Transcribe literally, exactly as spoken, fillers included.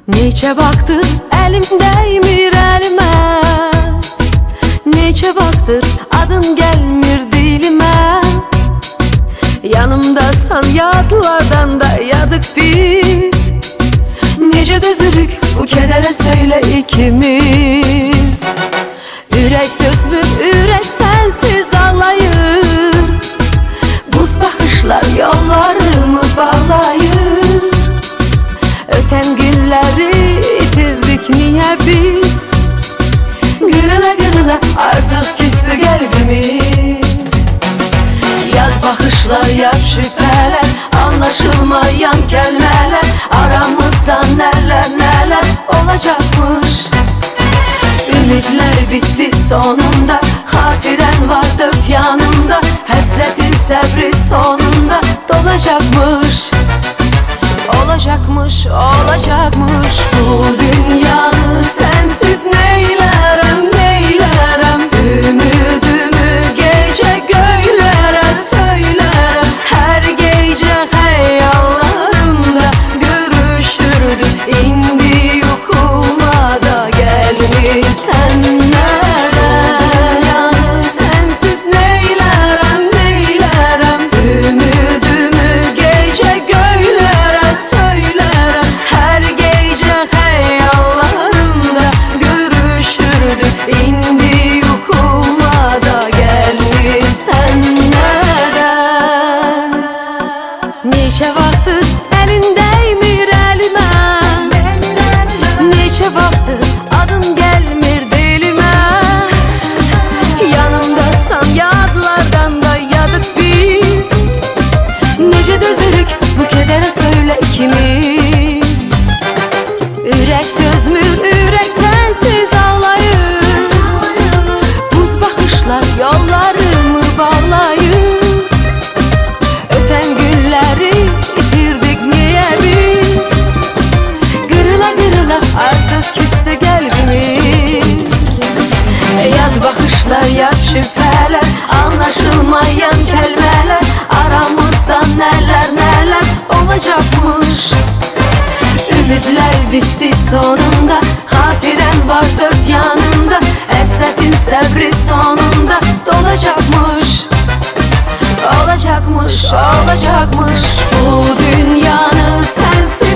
Neçə vaxtdır əlim dəymir əlimə, neçə vaxtdır adın gəlmir dilimə. Yanımdasan yadlardan da yadık biz. Necə dözürük bu kədərə söylə ikimiz. Ürək dözmür, ürək sənsiz ağlayır. Buz baxışlar yollarımı bağlayır. Ötən günləri itirdik niyə biz? Qırıla qırıla artıq küstü qəlbimiz. Yad baxışlar, yad şübhələr, anlaşılmayan kəlmələr, aramızda nələr nələr olacaqmış. Ümidlər bitdi sonunda, xatirən var dörd yanımda, həsrətin səbri sonunda dolacaqmış. Olacakmış, olacakmış. Bu dünyanı sensiz neylərəm, neylərəm. Ümidimi gecə göylərə söylərəm. Hər gecə xəyallarımda görüşürdük. İndi yuxuma da gəlmirsən nərəm. Sensiz neylərəm, neylərəm. Ümidimi gecə göylərə söylərəm. Hər gecə xəyallarımda görüşürdük. İndi yuxuma da gəlmirsən nədən? Neçə vaxtdır əlin dəymir əlimə, neçə vaxtdır adın gəlmir dilimə. Yanımdasan yadlardan da yadık biz. Necə dözürük bu kədərə söylə ikimiz. Ürək dözmür, ürək sənsiz ağlayır. Buz baxışlar yollarımı bağlayır. Ötən günləri itirdik niyə biz? Qırıla qırıla artıq küstü qəlbimiz. Yad baxışlar, yad şübhələr, anlaşılmayan kəlmələr, aramızda nələr nələr olacaqmış. Ümidlər bitdi sonunda, xatirən var dörd yanımda, həsrətin səbri sonunda dolacaqmış. Olacaqmış, olacaqmış. Bu dünyanı sensiz